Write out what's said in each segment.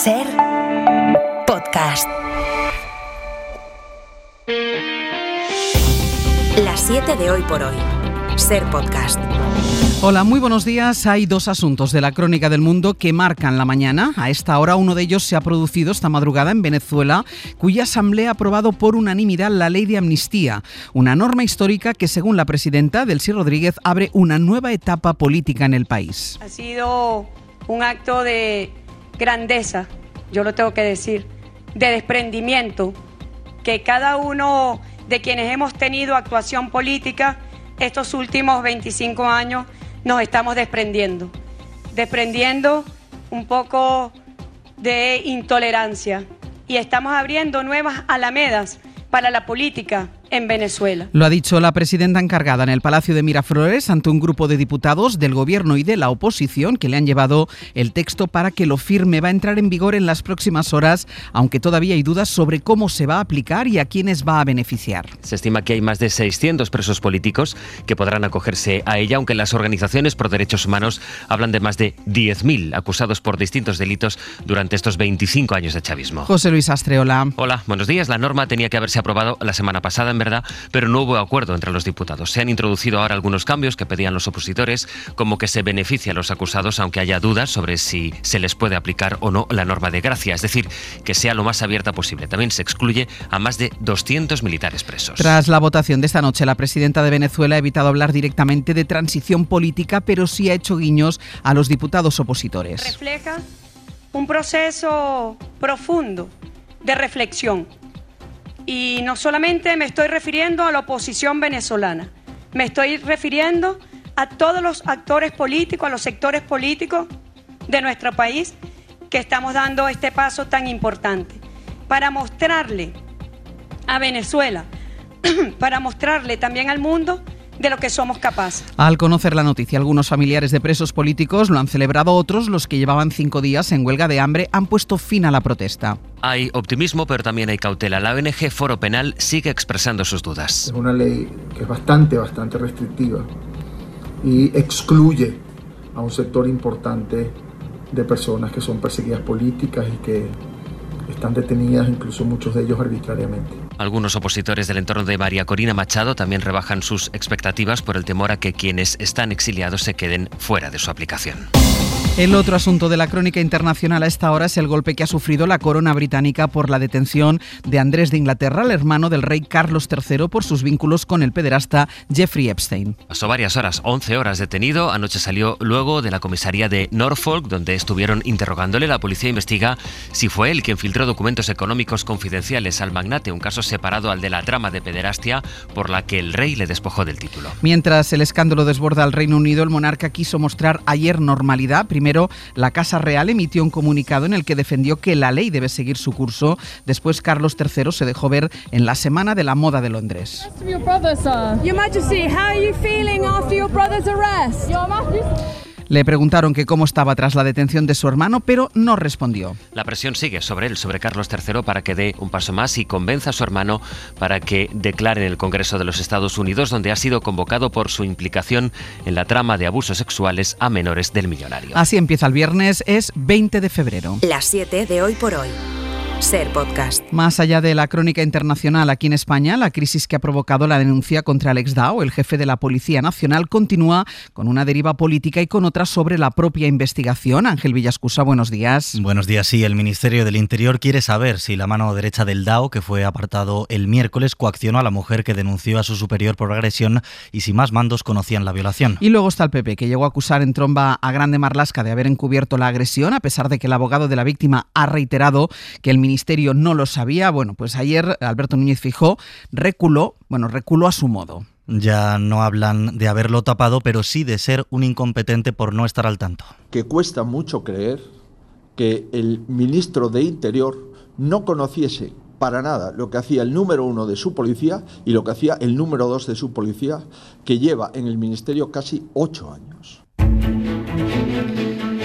Ser podcast. Las 7 de Hoy por Hoy. Ser podcast. Hola, muy buenos días. Hay dos asuntos de la crónica del mundo que marcan la mañana. A esta hora uno de ellos se ha producido esta madrugada en Venezuela, cuya asamblea ha aprobado por unanimidad la ley de amnistía, una norma histórica que, según la presidenta Delcy Rodríguez, abre una nueva etapa política en el país. Ha sido un acto de grandeza, yo lo tengo que decir, de desprendimiento, que cada uno de quienes hemos tenido actuación política estos últimos 25 años nos estamos desprendiendo un poco de intolerancia y estamos abriendo nuevas alamedas para la política en Venezuela. Lo ha dicho la presidenta encargada en el Palacio de Miraflores ante un grupo de diputados del gobierno y de la oposición que le han llevado el texto para que lo firme. Va a entrar en vigor en las próximas horas, aunque todavía hay dudas sobre cómo se va a aplicar y a quiénes va a beneficiar. Se estima que hay más de 600 presos políticos que podrán acogerse a ella, aunque las organizaciones por derechos humanos hablan de más de 10.000 acusados por distintos delitos durante estos 25 años de chavismo. José Luis Astreola. Hola, buenos días. La norma tenía que haberse aprobado la semana pasada, en verdad, pero no hubo acuerdo entre los diputados. Se han introducido ahora algunos cambios que pedían los opositores, como que se beneficie a los acusados aunque haya dudas sobre si se les puede aplicar o no la norma de gracia, es decir, que sea lo más abierta posible. También se excluye a más de 200 militares presos. Tras la votación de esta noche, la presidenta de Venezuela ha evitado hablar directamente de transición política, pero sí ha hecho guiños a los diputados opositores. Refleja un proceso profundo de reflexión. Y no solamente me estoy refiriendo a la oposición venezolana, me estoy refiriendo a todos los actores políticos, a los sectores políticos de nuestro país que estamos dando este paso tan importante para mostrarle a Venezuela, para mostrarle también al mundo de lo que somos capaces. Al conocer la noticia, algunos familiares de presos políticos lo han celebrado, otros, los que llevaban 5 días en huelga de hambre, han puesto fin a la protesta. Hay optimismo, pero también hay cautela. La ONG Foro Penal sigue expresando sus dudas. Es una ley que es bastante restrictiva y excluye a un sector importante de personas que son perseguidas políticas y que están detenidas, incluso muchos de ellos arbitrariamente. Algunos opositores del entorno de María Corina Machado también rebajan sus expectativas por el temor a que quienes están exiliados se queden fuera de su aplicación. El otro asunto de la crónica internacional a esta hora es el golpe que ha sufrido la corona británica por la detención de Andrés de Inglaterra, el hermano del rey Carlos III, por sus vínculos con el pederasta Jeffrey Epstein. Pasó varias horas, 11 horas detenido. Anoche salió luego de la comisaría de Norfolk, donde estuvieron interrogándole. La policía investiga si fue él quien filtró documentos económicos confidenciales al magnate, un caso separado al de la trama de pederastia por la que el rey le despojó del título. Mientras el escándalo desborda al Reino Unido, el monarca quiso mostrar ayer normalidad. Primero, la Casa Real emitió un comunicado en el que defendió que la ley debe seguir su curso. Después, Carlos III se dejó ver en la Semana de la Moda de Londres. Le preguntaron que cómo estaba tras la detención de su hermano, pero no respondió. La presión sigue sobre él, sobre Carlos III, para que dé un paso más y convenza a su hermano para que declare en el Congreso de los Estados Unidos, donde ha sido convocado por su implicación en la trama de abusos sexuales a menores del millonario. Así empieza el viernes, es 20 de febrero. Las 7 de Hoy por Hoy. Ser podcast. Más allá de la crónica internacional, aquí en España, la crisis que ha provocado la denuncia contra Alex Dao, el jefe de la Policía Nacional, continúa con una deriva política y con otra sobre la propia investigación. Ángel Villascusa, buenos días. Buenos días, sí. El Ministerio del Interior quiere saber si la mano derecha del Dao, que fue apartado el miércoles, coaccionó a la mujer que denunció a su superior por agresión y si más mandos conocían la violación. Y luego está el PP, que llegó a acusar en tromba a Grande Marlaska de haber encubierto la agresión, a pesar de que el abogado de la víctima ha reiterado que el Ministerio no lo sabía. Bueno, pues ayer Alberto Núñez Feijóo reculó a su modo. Ya no hablan de haberlo tapado, pero sí de ser un incompetente por no estar al tanto. Que cuesta mucho creer que el ministro de Interior no conociese para nada lo que hacía el número 1 de su policía y lo que hacía el número 2 de su policía, que lleva en el ministerio casi 8 años.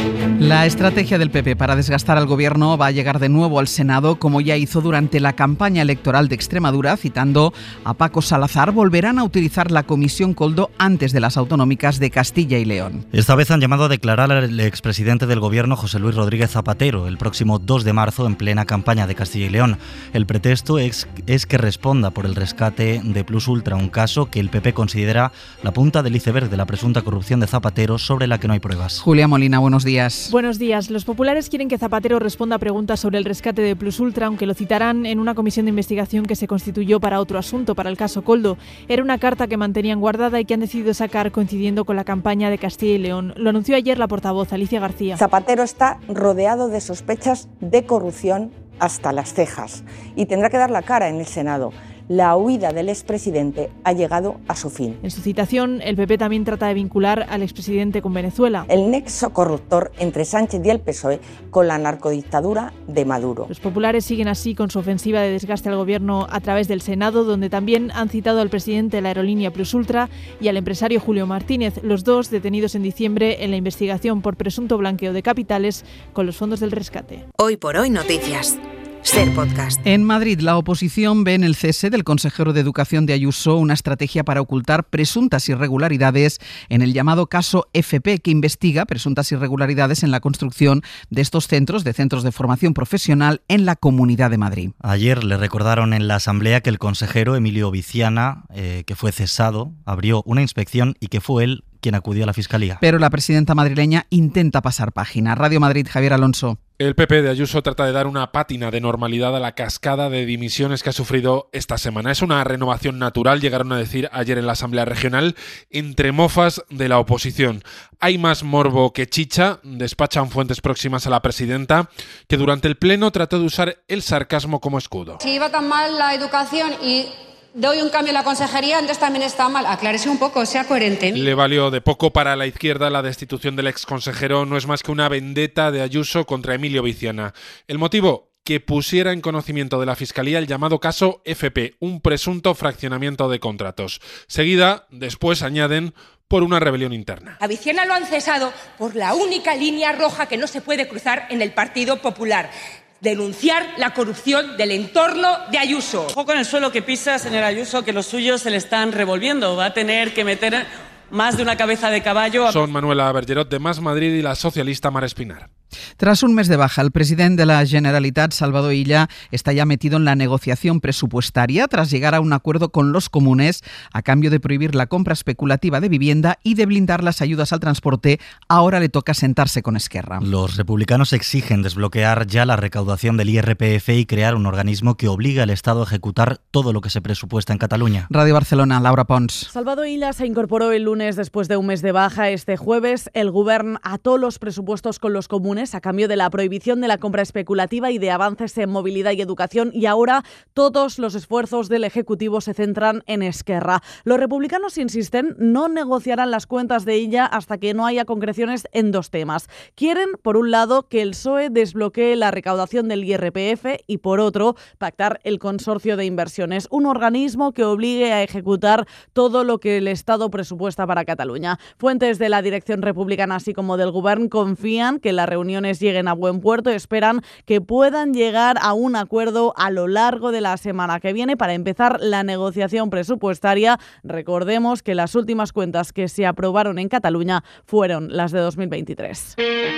La estrategia del PP para desgastar al gobierno va a llegar de nuevo al Senado, como ya hizo durante la campaña electoral de Extremadura. Citando a Paco Salazar, volverán a utilizar la Comisión Koldo antes de las autonómicas de Castilla y León. Esta vez han llamado a declarar al expresidente del gobierno, José Luis Rodríguez Zapatero, el próximo 2 de marzo en plena campaña de Castilla y León. El pretexto es que responda por el rescate de Plus Ultra, un caso que el PP considera la punta del iceberg de la presunta corrupción de Zapatero, sobre la que no hay pruebas. Julia Molina, buenos días. Buenos días. Los populares quieren que Zapatero responda a preguntas sobre el rescate de Plus Ultra, aunque lo citarán en una comisión de investigación que se constituyó para otro asunto, para el caso Koldo. Era una carta que mantenían guardada y que han decidido sacar coincidiendo con la campaña de Castilla y León. Lo anunció ayer la portavoz Alicia García. Zapatero está rodeado de sospechas de corrupción hasta las cejas y tendrá que dar la cara en el Senado. La huida del expresidente ha llegado a su fin. En su citación, el PP también trata de vincular al expresidente con Venezuela. El nexo corruptor entre Sánchez y el PSOE con la narcodictadura de Maduro. Los populares siguen así con su ofensiva de desgaste al gobierno a través del Senado, donde también han citado al presidente de la aerolínea Plus Ultra y al empresario Julio Martínez, los dos detenidos en diciembre en la investigación por presunto blanqueo de capitales con los fondos del rescate. Hoy por hoy noticias. Ser Podcast. En Madrid, la oposición ve en el cese del consejero de Educación de Ayuso una estrategia para ocultar presuntas irregularidades en el llamado caso FP, que investiga presuntas irregularidades en la construcción de estos centros de formación profesional en la Comunidad de Madrid. Ayer le recordaron en la Asamblea que el consejero Emilio Viciana, que fue cesado, abrió una inspección y que fue él quien acudió a la Fiscalía. Pero la presidenta madrileña intenta pasar página. Radio Madrid, Javier Alonso. El PP de Ayuso trata de dar una pátina de normalidad a la cascada de dimisiones que ha sufrido esta semana. Es una renovación natural, llegaron a decir ayer en la Asamblea Regional, entre mofas de la oposición. Hay más morbo que chicha, despachan fuentes próximas a la presidenta, que durante el Pleno trató de usar el sarcasmo como escudo. Si iba tan mal la educación y doy un cambio en la consejería, antes también está mal. Aclárese un poco, sea coherente. Le valió de poco. Para la izquierda, la destitución del exconsejero no es más que una vendetta de Ayuso contra Emilio Viciana. El motivo, que pusiera en conocimiento de la Fiscalía el llamado caso FP, un presunto fraccionamiento de contratos. Seguida, después añaden, por una rebelión interna. A Viciana lo han cesado por la única línea roja que no se puede cruzar en el Partido Popular: denunciar la corrupción del entorno de Ayuso. Ojo con el suelo que pisa, señora Ayuso, que los suyos se le están revolviendo. Va a tener que meter más de una cabeza de caballo. Son Manuela Bergerot de Más Madrid y la socialista Mar Espinar. Tras un mes de baja, el presidente de la Generalitat, Salvador Illa, está ya metido en la negociación presupuestaria tras llegar a un acuerdo con los comunes a cambio de prohibir la compra especulativa de vivienda y de blindar las ayudas al transporte. Ahora le toca sentarse con Esquerra. Los republicanos exigen desbloquear ya la recaudación del IRPF y crear un organismo que obligue al Estado a ejecutar todo lo que se presupuesta en Cataluña. Radio Barcelona, Laura Pons. Salvador Illa se incorporó el lunes después de un mes de baja. Este jueves el Govern ató los presupuestos con los comunes a cambio de la prohibición de la compra especulativa y de avances en movilidad y educación, y ahora todos los esfuerzos del Ejecutivo se centran en Esquerra. Los republicanos insisten, no negociarán las cuentas de Illa hasta que no haya concreciones en dos temas. Quieren, por un lado, que el PSOE desbloquee la recaudación del IRPF y, por otro, pactar el consorcio de inversiones, un organismo que obligue a ejecutar todo lo que el Estado presupuesta para Cataluña. Fuentes de la dirección republicana, así como del Govern, confían que las reuniones lleguen a buen puerto y esperan que puedan llegar a un acuerdo a lo largo de la semana que viene para empezar la negociación presupuestaria. Recordemos que las últimas cuentas que se aprobaron en Cataluña fueron las de 2023.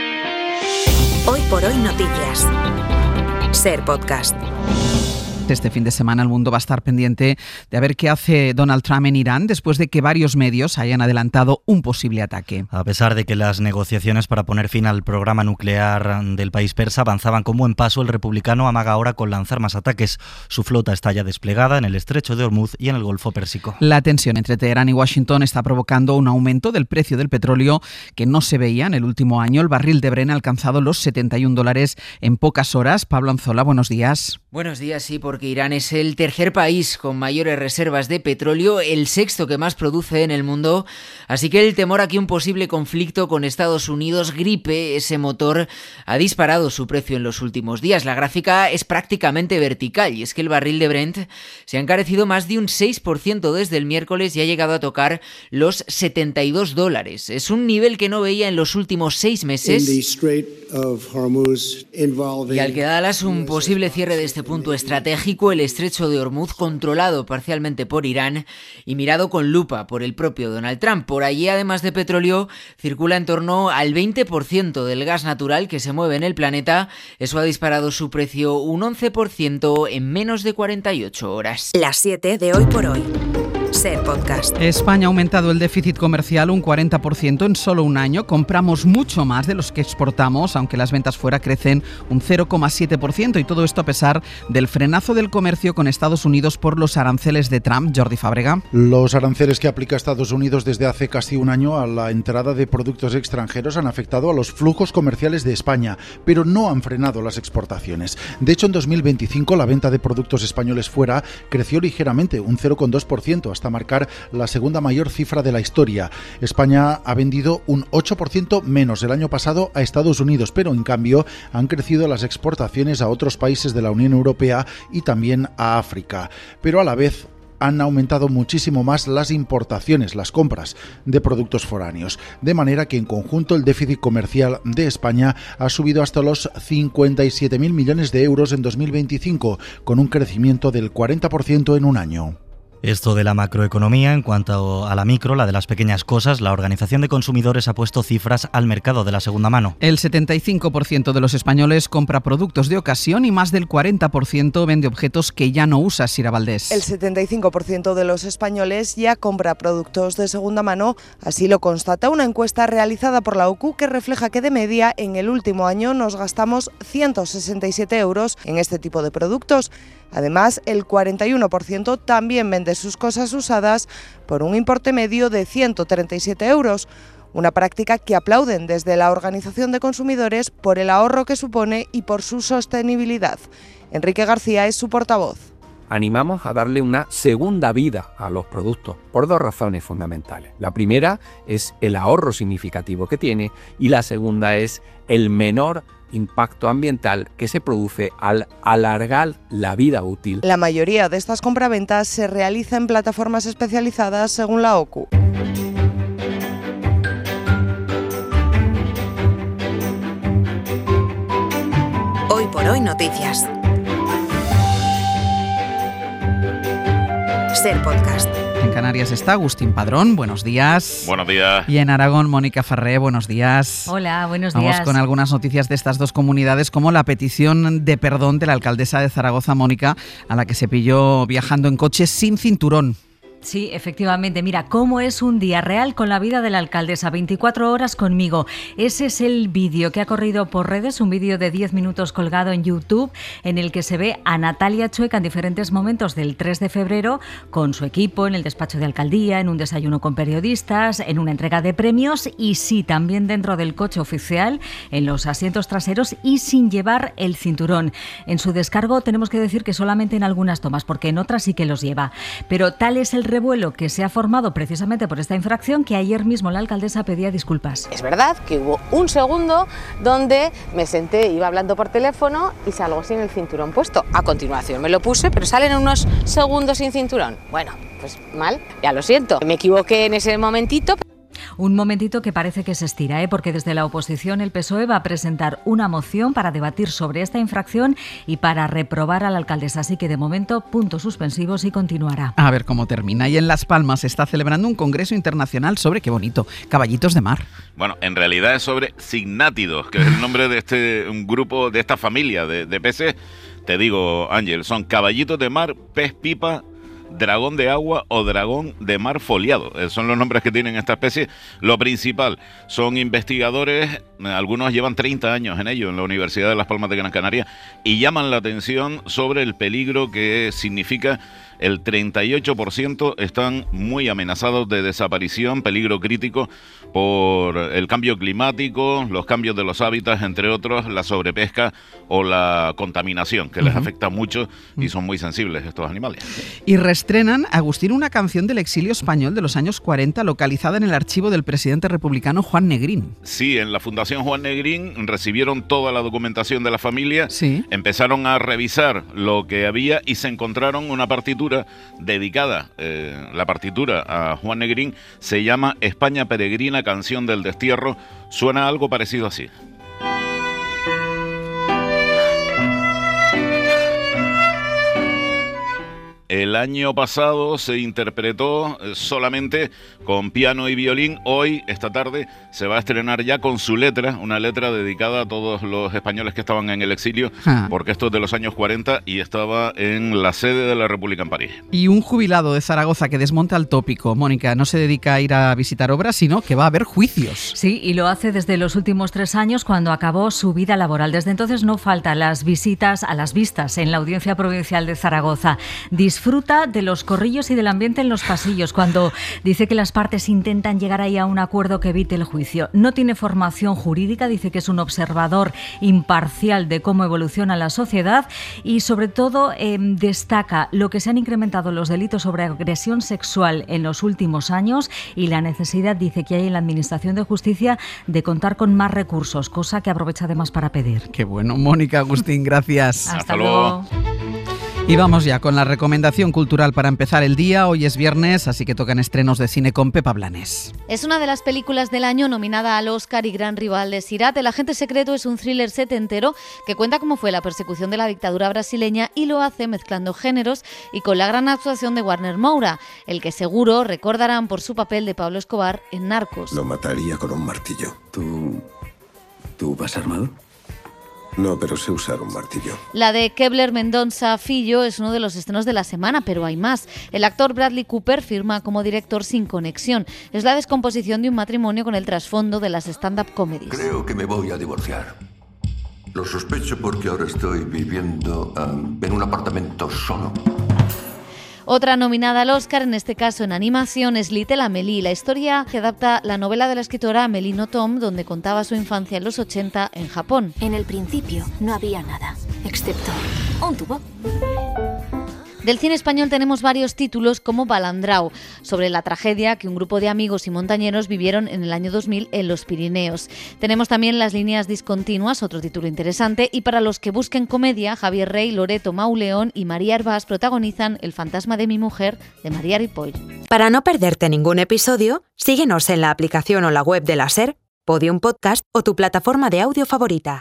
Hoy por hoy noticias. Ser Podcast. Este fin de semana el mundo va a estar pendiente de ver qué hace Donald Trump en Irán después de que varios medios hayan adelantado un posible ataque. A pesar de que las negociaciones para poner fin al programa nuclear del país persa avanzaban con buen paso, el republicano amaga ahora con lanzar más ataques. Su flota está ya desplegada en el estrecho de Hormuz y en el Golfo Pérsico. La tensión entre Teherán y Washington está provocando un aumento del precio del petróleo que no se veía en el último año. El barril de Brent ha alcanzado los $71 en pocas horas. Pablo Anzola, buenos días. Buenos días, sí, porque Irán es el tercer país con mayores reservas de petróleo, el sexto que más produce en el mundo, así que el temor a que un posible conflicto con Estados Unidos gripe ese motor ha disparado su precio en los últimos días. La gráfica es prácticamente vertical y es que el barril de Brent se ha encarecido más de un 6% desde el miércoles y ha llegado a tocar los $72. Es un nivel que no veía en los últimos 6 meses y al que da alas un posible cierre de este punto estratégico, el estrecho de Hormuz, controlado parcialmente por Irán y mirado con lupa por el propio Donald Trump. Por allí, además de petróleo, circula en torno al 20% del gas natural que se mueve en el planeta. Eso ha disparado su precio un 11% en menos de 48 horas. Las 7 de Hoy por Hoy. Ser Podcast. España ha aumentado el déficit comercial un 40% en solo un año. Compramos mucho más de los que exportamos, aunque las ventas fuera crecen un 0,7%, y todo esto a pesar del frenazo del comercio con Estados Unidos por los aranceles de Trump. Jordi Fábrega. Los aranceles que aplica Estados Unidos desde hace casi un año a la entrada de productos extranjeros han afectado a los flujos comerciales de España, pero no han frenado las exportaciones. De hecho, en 2025 la venta de productos españoles fuera creció ligeramente, un 0,2%, hasta marcar la segunda mayor cifra de la historia. España ha vendido un 8% menos el año pasado a Estados Unidos, pero en cambio han crecido las exportaciones a otros países de la Unión Europea y también a África. Pero a la vez han aumentado muchísimo más las importaciones, las compras de productos foráneos, de manera que en conjunto el déficit comercial de España ha subido hasta los 57.000 millones de euros en 2025, con un crecimiento del 40% en un año. Esto de la macroeconomía. En cuanto a la micro, la de las pequeñas cosas, la Organización de Consumidores ha puesto cifras al mercado de la segunda mano. El 75% de los españoles compra productos de ocasión y más del 40% vende objetos que ya no usa. Sira Valdés. El 75% de los españoles ya compra productos de segunda mano, así lo constata una encuesta realizada por la OCU que refleja que de media en el último año nos gastamos 167 euros en este tipo de productos. Además, el 41% también vende sus cosas usadas por un importe medio de 137 euros, una práctica que aplauden desde la Organización de Consumidores por el ahorro que supone y por su sostenibilidad. Enrique García es su portavoz. Animamos a darle una segunda vida a los productos por 2 razones fundamentales. La primera es el ahorro significativo que tiene y la segunda es el menor impacto ambiental que se produce al alargar la vida útil. La mayoría de estas compraventas se realiza en plataformas especializadas según la OCU. Hoy por Hoy Noticias. Ser Podcast. En Canarias está Agustín Padrón, buenos días. Buenos días. Y en Aragón, Mónica Ferré, buenos días. Hola, buenos días. Vamos con algunas noticias de estas dos comunidades, como la petición de perdón de la alcaldesa de Zaragoza, Mónica, a la que se pilló viajando en coche sin cinturón. Sí, efectivamente. Mira, cómo es un día real con la vida de la alcaldesa. 24 horas conmigo. Ese es el vídeo que ha corrido por redes, un vídeo de 10 minutos colgado en YouTube, en el que se ve a Natalia Chueca en diferentes momentos del 3 de febrero con su equipo en el despacho de alcaldía, en un desayuno con periodistas, en una entrega de premios y sí, también dentro del coche oficial, en los asientos traseros y sin llevar el cinturón. En su descargo tenemos que decir que solamente en algunas tomas, porque en otras sí que los lleva. Pero tal es el revuelo que se ha formado precisamente por esta infracción que ayer mismo la alcaldesa pedía disculpas. Es verdad que hubo un segundo donde me senté, iba hablando por teléfono y salgo sin el cinturón puesto. A continuación me lo puse, pero salen unos segundos sin cinturón. Bueno, pues mal, ya lo siento. Me equivoqué en ese momentito. Un momentito que parece que se estira, porque desde la oposición el PSOE va a presentar una moción para debatir sobre esta infracción y para reprobar a la alcaldesa. Así que de momento, puntos suspensivos y continuará. A ver cómo termina. Y en Las Palmas se está celebrando un congreso internacional sobre, qué bonito, caballitos de mar. Bueno, en realidad es sobre cignátidos, que es el nombre de un grupo, de esta familia de peces. Te digo, Ángel, son caballitos de mar, pez pipa, dragón de agua o dragón de mar foliado. Son los nombres que tienen esta especie. Lo principal, son investigadores, algunos llevan 30 años en ello, en la Universidad de Las Palmas de Gran Canaria, y llaman la atención sobre el peligro que significa el 38% están muy amenazados de desaparición, peligro crítico por el cambio climático, los cambios de los hábitats, entre otros, la sobrepesca o la contaminación, que les afecta mucho y son muy sensibles estos animales. Y reestrenan, Agustín, una canción del exilio español de los años 40 localizada en el archivo del presidente republicano Juan Negrín. Sí, en la Fundación Juan Negrín recibieron toda la documentación de la familia, empezaron a revisar lo que había y se encontraron una partitura dedicada, la partitura a Juan Negrín se llama España Peregrina, canción del destierro, suena algo parecido así. El año pasado se interpretó solamente con piano y violín. Hoy, esta tarde, se va a estrenar ya con su letra, una letra dedicada a todos los españoles que estaban en el exilio, porque esto es de los años 40 y estaba en la sede de la República en París. Y un jubilado de Zaragoza que desmonta el tópico, Mónica, no se dedica a ir a visitar obras, sino que va a haber juicios. Sí, y lo hace desde los últimos 3 años, cuando acabó su vida laboral. Desde entonces no faltan las visitas a las vistas en la Audiencia Provincial de Zaragoza. Disfruta de los corrillos y del ambiente en los pasillos cuando dice que las partes intentan llegar ahí a un acuerdo que evite el juicio. No tiene formación jurídica, dice que es un observador imparcial de cómo evoluciona la sociedad y sobre todo destaca lo que se han incrementado los delitos sobre agresión sexual en los últimos años y la necesidad, dice, que hay en la Administración de Justicia de contar con más recursos, cosa que aprovecha además para pedir. Qué bueno, Mónica, Agustín, gracias. Hasta luego. Y vamos ya con la recomendación cultural para empezar el día. Hoy es viernes, así que tocan estrenos de cine con Pepa Blanes. Es una de las películas del año nominada al Oscar y gran rival de Sirat. El agente secreto es un thriller setentero que cuenta cómo fue la persecución de la dictadura brasileña y lo hace mezclando géneros y con la gran actuación de Warner Moura, el que seguro recordarán por su papel de Pablo Escobar en Narcos. Lo mataría con un martillo. ¿Tú vas armado? No, pero sé usar un martillo. La de Kebler Mendonça Filho es uno de los estrenos de la semana, pero hay más. El actor Bradley Cooper firma como director sin conexión. Es la descomposición de un matrimonio con el trasfondo de las stand-up comedies. Creo que me voy a divorciar. Lo sospecho porque ahora estoy viviendo en un apartamento solo. Otra nominada al Oscar, en este caso en animación, es Little Amelie, la historia que adapta la novela de la escritora Amélie Nothomb, donde contaba su infancia en los 80 en Japón. En el principio no había nada, excepto un tubo. Del cine español tenemos varios títulos como Balandrau, sobre la tragedia que un grupo de amigos y montañeros vivieron en el año 2000 en los Pirineos. Tenemos también Las líneas discontinuas, otro título interesante, y para los que busquen comedia, Javier Rey, Loreto Mauleón y María Hervás protagonizan El fantasma de mi mujer, de María Ripoll. Para no perderte ningún episodio, síguenos en la aplicación o la web de la SER, Podium Podcast o tu plataforma de audio favorita.